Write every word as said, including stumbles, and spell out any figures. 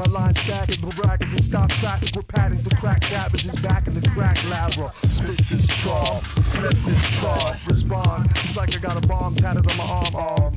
My line stacking, the racket, and stop traffic with patties. The crack cabbages back in the crack lateral. Spit this charm, flip this charm, respond. It's like I got a bomb tatted on my arm. Oh,